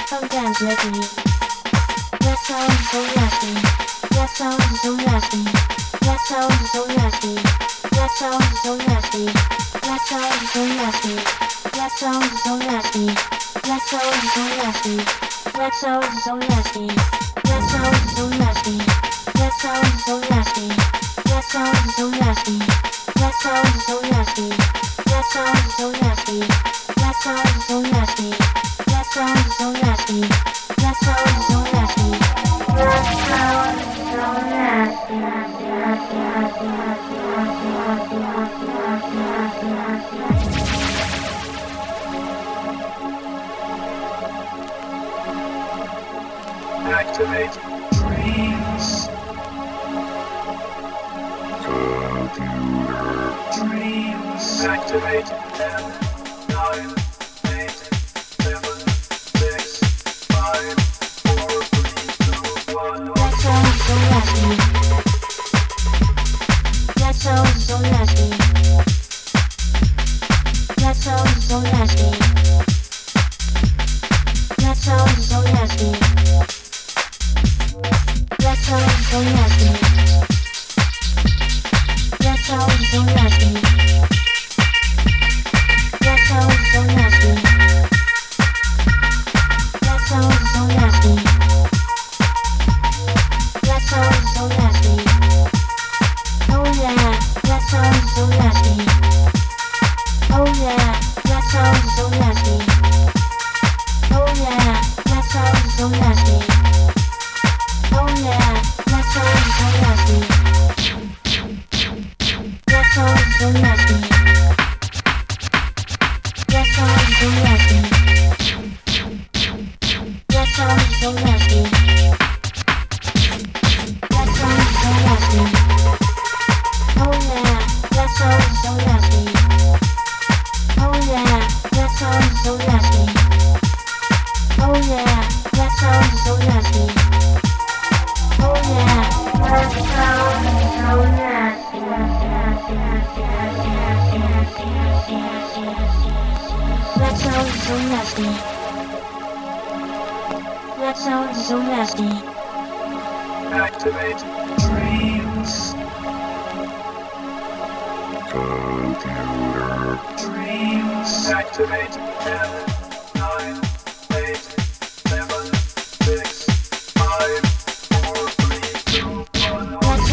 Come dance with me. That sound is so nasty. That sound is so nasty. That sound is so nasty. That sound is so nasty. That sound is so nasty. That sound is so nasty. That sound is so nasty. That sound is so nasty. That sound is so nasty. That sound is so nasty. That sound is so nasty. That sound is so nasty. That sound is so nasty. That sound is so nasty. That sound is so nasty. That sound is so nasty. That sound is so nasty. Activate dreams. Computer Dreams. Activate 10, 9, 8, 7, 6, 5, 4, 3, 2, 1. That sound is so nasty. That sound is so nasty. That sound is so nasty. That sound is so nasty. That sound is so nasty. That sound is so nasty. That sound is so nasty. That sound is so nasty. That sound is so nasty. Oh yeah, that sound is so nasty. Oh yeah, that sound is so nasty. Oh yeah, that sound is so nasty. Oh yeah, that sound is so nasty. That sound is so nasty. That sound is so nasty. That sound is so nasty. That sound is so nasty. Oh yeah, that sound is so nasty. Oh yeah, that sound is so nasty. Oh yeah, that sound is so nasty. Oh yeah, that sound is so nasty. That sound is so nasty. That sound is so nasty. Activate dreams. Computer Dreams. Activate 10,